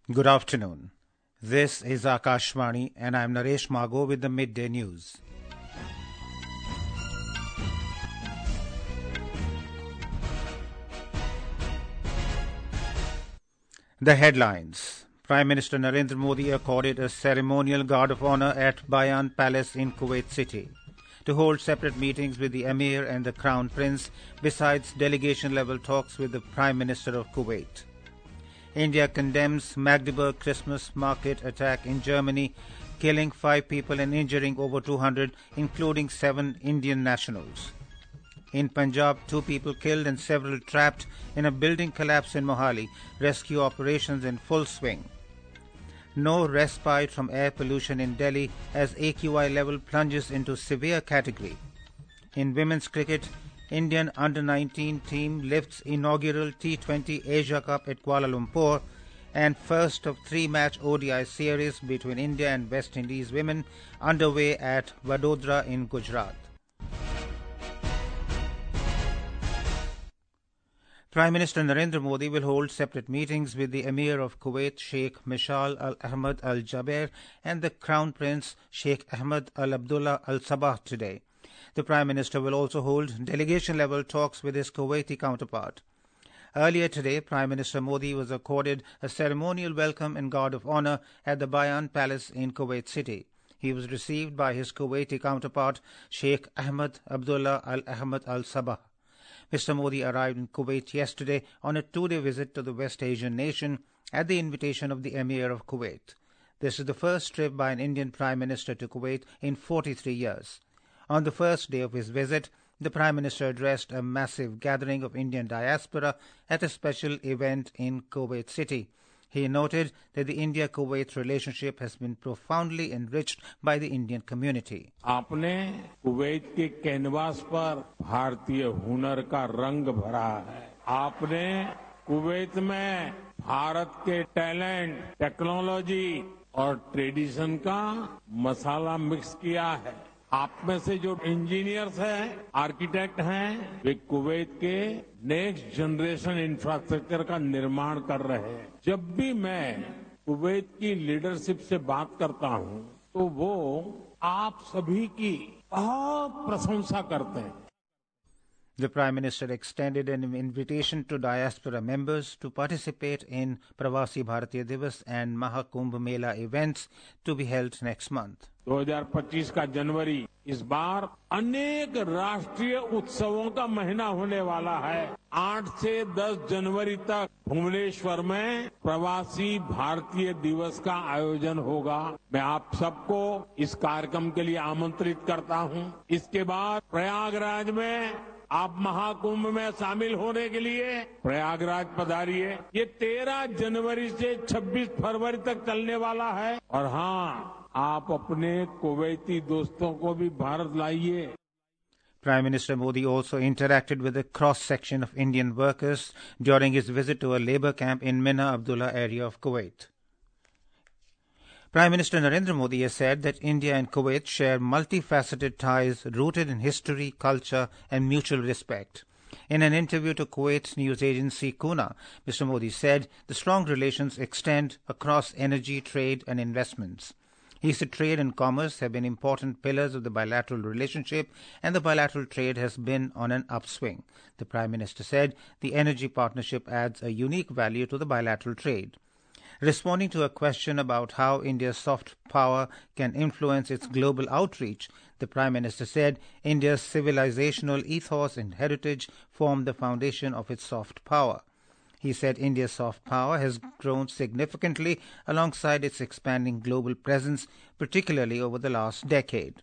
Good afternoon. This is Akashvani and I am Naresh Mago with the Midday News. The headlines. Prime Minister Narendra Modi accorded a ceremonial guard of honor at Bayan Palace in Kuwait City to hold separate meetings with the Emir and the Crown Prince, besides delegation-level talks with the Prime Minister of Kuwait. India condemns Magdeburg Christmas market attack in Germany, killing 5 people and injuring over 200, including 7 Indian nationals. In Punjab, 2 people killed and several trapped in a building collapse in Mohali. Rescue operations in full swing. No respite from air pollution in Delhi as AQI level plunges into severe category. In women's cricket, Indian under-19 team lifts inaugural T20 Asia Cup at Kuala Lumpur, and first of 3-match ODI series between India and West Indies women underway at Vadodara in Gujarat. Prime Minister Narendra Modi will hold separate meetings with the Emir of Kuwait, Sheikh Mishal Al Ahmad Al Jaber, and the Crown Prince, Sheikh Ahmed Al Abdullah Al Sabah today. The Prime Minister will also hold delegation-level talks with his Kuwaiti counterpart. Earlier today, Prime Minister Modi was accorded a ceremonial welcome and guard of honor at the Bayan Palace in Kuwait City. He was received by his Kuwaiti counterpart, Sheikh Ahmed Abdullah Al Ahmad Al Sabah. Mr. Modi arrived in Kuwait yesterday on a 2-day visit to the West Asian nation at the invitation of the Emir of Kuwait. This is the first trip by an Indian Prime Minister to Kuwait in 43 years. On the first day of his visit, the Prime Minister addressed a massive gathering of Indian diaspora at a special event in Kuwait City. He noted that the India-Kuwait relationship has been profoundly enriched by the Indian community. आपने Kuwait के canvas पर भारतीय हुनर का रंग भरा है। आपने कुवैत में भारत के टैलेंट, टेक्नोलॉजी और ट्रेडिशन का मसाला मिक्स किया है। आप में से जो इंजीनियर्स हैं, आर्किटेक्ट हैं, वे कुवैत के नेक्स्ट जनरेशन इंफ्रास्ट्रक्चर का निर्माण कर रहे हैं। जब भी मैं कुवैत की लीडरशिप से बात करता हूं, तो वो आप सभी की बहुत प्रशंसा करते हैं। The Prime Minister extended an invitation to diaspora members to participate in Pravasi Bharatiya Divas and Mahakumbh Mela events to be held next month. 2025 का जनवरी इस बार अनेक राष्ट्रीय उत्सवों का महीना होने वाला है। 8 से 10 जनवरी तक भुवनेश्वर में प्रवासी भारतीय दिवस का आयोजन होगा। मैं आप सबको इस कार्यक्रम के लिए आमंत्रित करता हूं। इसके बाद प्रयागराज में आप महाकुंभ में शामिल होने के लिए प्रयागराज पधारिए। ये 13 जनवरी से 26 फरवरी तक चलने वाला है। और हाँ, आप अपने कुवैती दोस्तों को भी भारत लाइए। Prime Minister Modi also interacted with a cross-section of Indian workers during his visit to a labour camp in Mina Abdullah area of Kuwait. Prime Minister Narendra Modi has said that India and Kuwait share multifaceted ties rooted in history, culture and mutual respect. In an interview to Kuwait's news agency Kuna, Mr. Modi said the strong relations extend across energy, trade and investments. He said trade and commerce have been important pillars of the bilateral relationship and the bilateral trade has been on an upswing. The Prime Minister said the energy partnership adds a unique value to the bilateral trade. Responding to a question about how India's soft power can influence its global outreach, the Prime Minister said India's civilizational ethos and heritage form the foundation of its soft power. He said India's soft power has grown significantly alongside its expanding global presence, particularly over the last decade.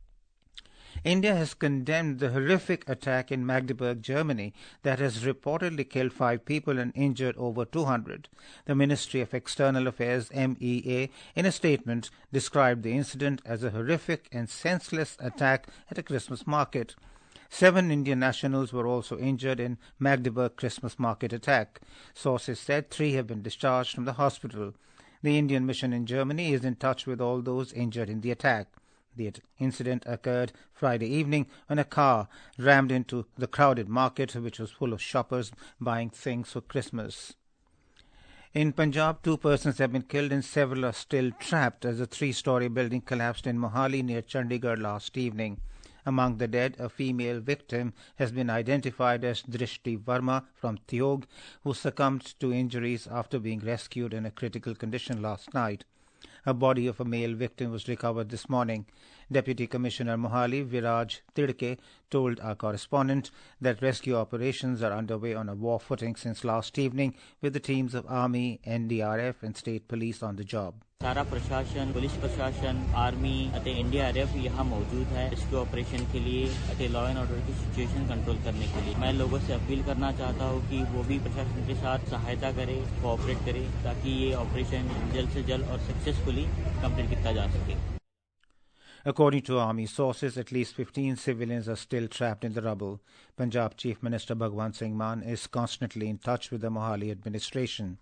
India has condemned the horrific attack in Magdeburg, Germany, that has reportedly killed 5 people and injured over 200. The Ministry of External Affairs, MEA, in a statement described the incident as a horrific and senseless attack at a Christmas market. 7 Indian nationals were also injured in Magdeburg Christmas market attack. Sources said 3 have been discharged from the hospital. The Indian mission in Germany is in touch with all those injured in the attack. The incident occurred Friday evening when a car rammed into the crowded market, which was full of shoppers buying things for Christmas. In Punjab, 2 persons have been killed and several are still trapped as a 3-story building collapsed in Mohali near Chandigarh last evening. Among the dead, a female victim has been identified as Drishti Verma from Thiog, who succumbed to injuries after being rescued in a critical condition last night. A body of a male victim was recovered this morning. Deputy Commissioner Mohali, Viraj Tidke, told our correspondent that rescue operations are underway on a war footing since last evening, with the teams of Army, NDRF and State Police on the job. सारा प्रशासन, police प्रशासन, army अते NDRF यहाँ मौजूद है rescue operation के लिए अते लॉ एंड ऑर्डर की सिचुएशन कंट्रोल करने के लिए। मैं लोगों से अपील करना चाहता हूँ कि वो भी प्रशासन के साथ सहायता करें, कोऑपरेट करें, ताकि ये ऑपरेशन जल्द से जल्द और सक्सेसफुली कंप्लीट किया जा सके। According to army sources, at least 15 civilians are still trapped in the rubble. Punjab Chief Minister Bhagwant Singh Mann is constantly in touch with the Mohali administration.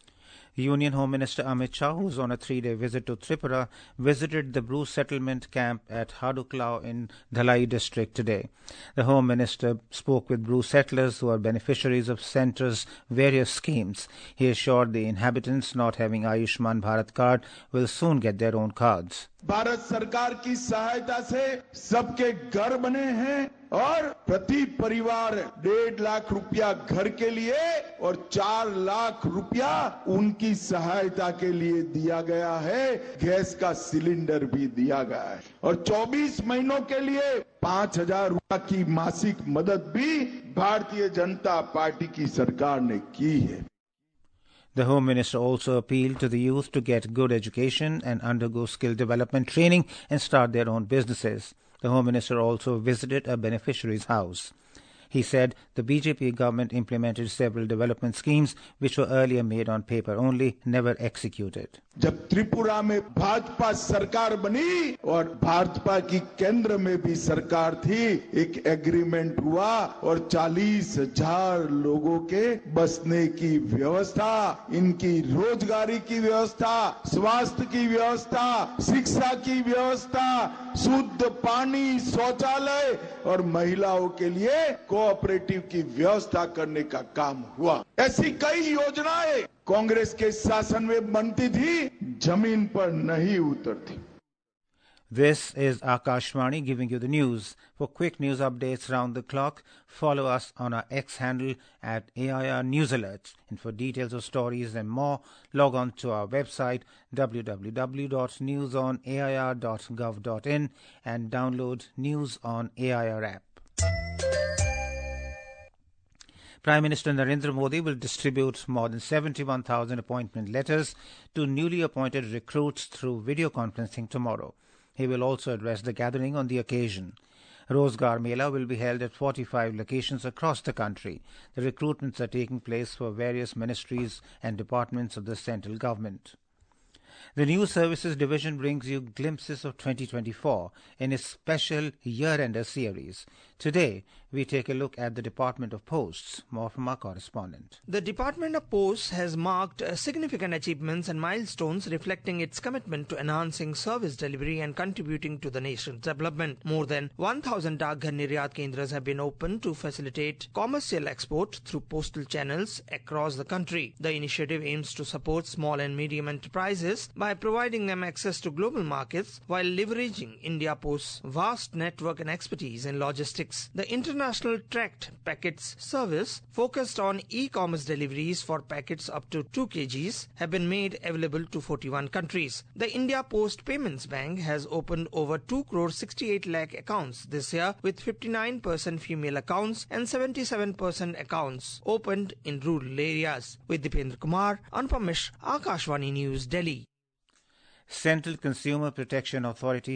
Union Home Minister Amit Shah, who is on a 3-day visit to Tripura, visited the Bru settlement camp at Haduklau in Dhalai district today. The Home Minister spoke with Bru settlers who are beneficiaries of centre's various schemes. He assured the inhabitants not having Ayushman Bharat card will soon get their own cards. Bharat सरकार की सहायता से सबके घर बने हैं और प्रति परिवार 1.5 लाख रुपया घर के लिए और 4 लाख रुपया उनकी सहायता के लिए दिया गया है। गैस का सिलेंडर भी दिया गया है और 24 महीनों के लिए 5,000 रुपया की मासिक मदद भी भारतीय जनता पार्टी की सरकार ने की है। The Home Minister also appealed to the youth to get good education and undergo skill development training and start their own businesses. The Home Minister also visited a beneficiary's house. He said the BJP government implemented several development schemes which were earlier made on paper only, never executed. जब त्रिपुरा में भाजपा सरकार बनी और भाजपा की केंद्र में भी सरकार थी, एक एग्रीमेंट हुआ और 40,000 लोगों के बसने की व्यवस्था, इनकी रोजगारी की व्यवस्था, स्वास्थ्य की व्यवस्था, शिक्षा की व्यवस्था, शुद्ध पानी, शौचालय और महिलाओं के लिए कोऑपरेटिव की व्यवस्था करने का काम हुआ। ऐसी कई योजनाएं कांग्रेस के शासन में बनती थी, जमीन पर नहीं उतरती। This is Akashvani giving you the news. For quick news updates round the clock, follow us on our X handle at AIR News Alerts. And for details of stories and more, log on to our website www.newsonair.gov.in and download News on AIR app. Prime Minister Narendra Modi will distribute more than 71,000 appointment letters to newly appointed recruits through video conferencing tomorrow. He will also address the gathering on the occasion. Rozgar Mela will be held at 45 locations across the country. The recruitments are taking place for various ministries and departments of the central government. The News Services Division brings you glimpses of 2024 in its special year-ender series. Today, we take a look at the Department of Posts. More from our correspondent. The Department of Posts has marked significant achievements and milestones reflecting its commitment to enhancing service delivery and contributing to the nation's development. More than 1,000 Dagghar Niryat Kendras have been opened to facilitate commercial export through postal channels across the country. The initiative aims to support small and medium enterprises by providing them access to global markets while leveraging India Post's vast network and expertise in logistics. The International Tracked Packets Service, focused on e-commerce deliveries for packets up to 2 kgs, have been made available to 41 countries. The India Post Payments Bank has opened over 2 crore 68 lakh accounts this year, with 59% female accounts and 77% accounts opened in rural areas. With Dipendra Kumar, Anupam Mishra, Akashvani News, Delhi. Central Consumer Protection Authority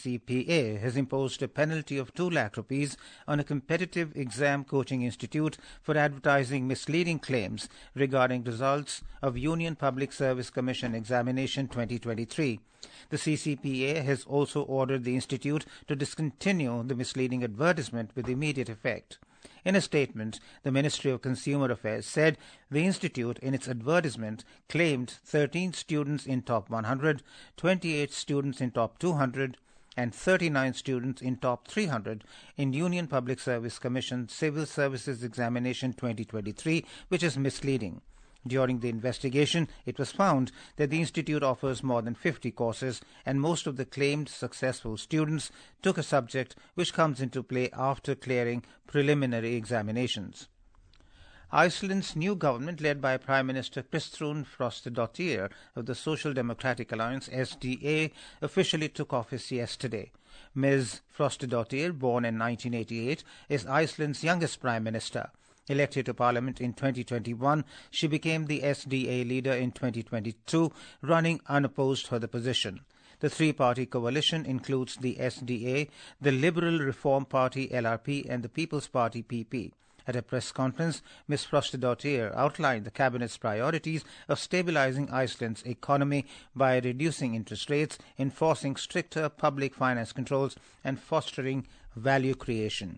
CCPA has imposed a penalty of 2 lakh rupees on a competitive exam coaching institute for advertising misleading claims regarding results of Union Public Service Commission Examination 2023. The CCPA has also ordered the institute to discontinue the misleading advertisement with immediate effect. In a statement, the Ministry of Consumer Affairs said the institute in its advertisement claimed 13 students in top 100, 28 students in top 200 and 39 students in top 300 in Union Public Service Commission Civil Services Examination 2023, which is misleading. During the investigation, it was found that the institute offers more than 50 courses, and most of the claimed successful students took a subject which comes into play after clearing preliminary examinations. Iceland's new government, led by Prime Minister Kristrún Frostadóttir of the Social Democratic Alliance (SDA), officially took office yesterday. Ms. Frostadóttir, born in 1988, is Iceland's youngest Prime Minister. Elected to Parliament in 2021, she became the SDA leader in 2022, running unopposed for the position. The three-party coalition includes the SDA, the Liberal Reform Party (LRP), and the People's Party (PP). At a press conference, Ms. Frostadóttir outlined the Cabinet's priorities of stabilizing Iceland's economy by reducing interest rates, enforcing stricter public finance controls, and fostering value creation.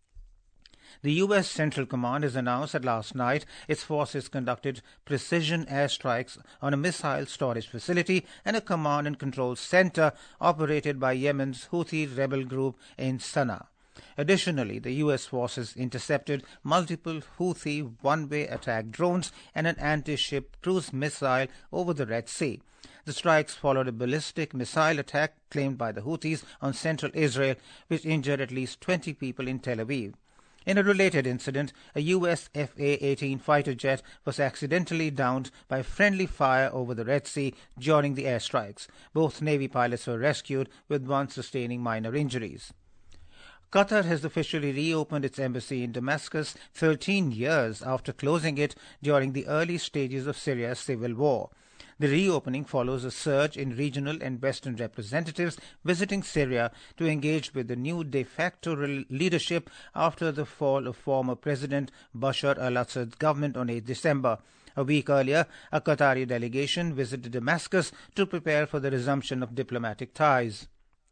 The U.S. Central Command has announced that last night its forces conducted precision airstrikes on a missile storage facility and a command and control center operated by Yemen's Houthi rebel group in Sana'a. Additionally, the U.S. forces intercepted multiple Houthi one-way attack drones and an anti-ship cruise missile over the Red Sea. The strikes followed a ballistic missile attack claimed by the Houthis on central Israel, which injured at least 20 people in Tel Aviv. In a related incident, a U.S. F-A-18 fighter jet was accidentally downed by friendly fire over the Red Sea during the airstrikes. Both Navy pilots were rescued, with one sustaining minor injuries. Qatar has officially reopened its embassy in Damascus 13 years after closing it during the early stages of Syria's civil war. The reopening follows a surge in regional and Western representatives visiting Syria to engage with the new de facto leadership after the fall of former President Bashar al-Assad's government on 8 December. A week earlier, a Qatari delegation visited Damascus to prepare for the resumption of diplomatic ties.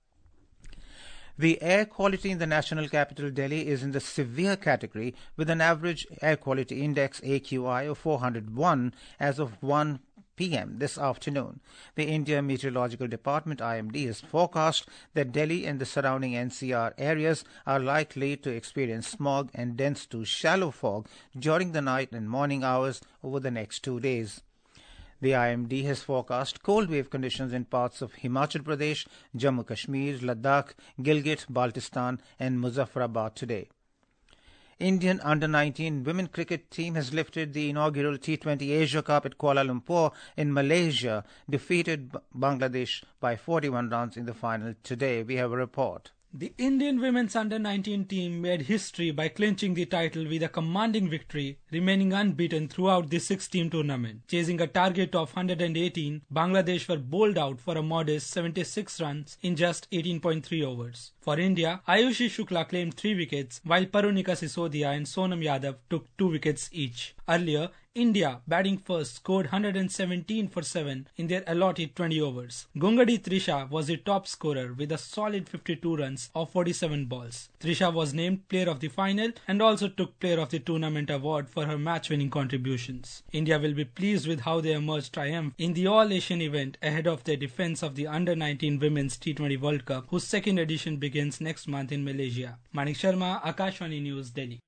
The air quality in the national capital Delhi is in the severe category, with an average air quality index AQI of 401 as of 1 p.m. this afternoon. The India Meteorological Department (IMD) has forecast that Delhi and the surrounding NCR areas are likely to experience smog and dense to shallow fog during the night and morning hours over the next 2 days. The IMD has forecast cold wave conditions in parts of Himachal Pradesh, Jammu Kashmir, Ladakh, Gilgit, Baltistan and Muzaffarabad today. Indian under-19 women cricket team has lifted the inaugural T20 Asia Cup at Kuala Lumpur in Malaysia, defeated Bangladesh by 41 runs in the final today. We have a report. The Indian women's under-19 team made history by clinching the title with a commanding victory, remaining unbeaten throughout the 6-team tournament. Chasing a target of 118, Bangladesh were bowled out for a modest 76 runs in just 18.3 overs. For India, Ayushi Shukla claimed 3 wickets, while Parunika Sisodia and Sonam Yadav took 2 wickets each. Earlier, India, batting first, scored 117 for 7 in their allotted 20 overs. Gungadi Trisha was the top scorer with a solid 52 runs of 47 balls. Trisha was named player of the final and also took player of the tournament award for her match-winning contributions. India will be pleased with how they emerged triumphant in the All-Asian event ahead of their defense of the Under-19 Women's T20 World Cup, whose second edition begins next month in Malaysia. Manik Sharma, Akashvani News, Delhi.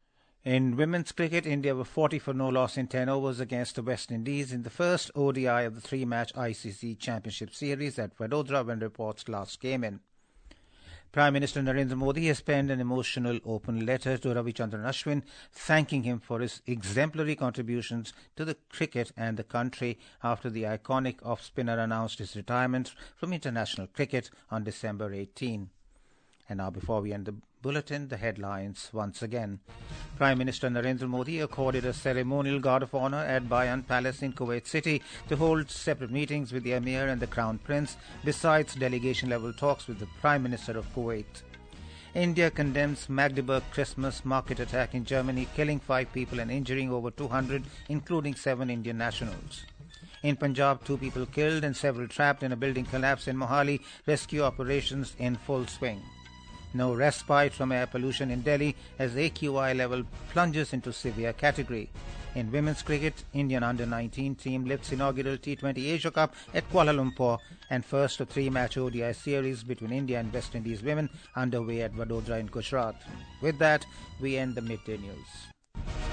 In women's cricket, India were 40 for no loss in 10 overs against the West Indies in the first ODI of the 3-match ICC Championship Series at Vadodara when reports last came in. Prime Minister Narendra Modi has penned an emotional open letter to Ravichandran Ashwin, thanking him for his exemplary contributions to the cricket and the country after the iconic off-spinner announced his retirement from international cricket on December 18. And now, before we end the bulletin, the headlines once again. Prime Minister Narendra Modi accorded a ceremonial guard of honor at Bayan Palace in Kuwait City to hold separate meetings with the Emir and the Crown Prince, besides delegation-level talks with the Prime Minister of Kuwait. India condemns Magdeburg Christmas market attack in Germany, killing 5 people and injuring over 200, including 7 Indian nationals. In Punjab, 2 people killed and several trapped in a building collapse in Mohali, rescue operations in full swing. No respite from air pollution in Delhi as AQI level plunges into severe category. In women's cricket, Indian under-19 team lifts inaugural T20 Asia Cup at Kuala Lumpur, and first of 3-match ODI series between India and West Indies women underway at Vadodara in Gujarat. With that, we end the midday news.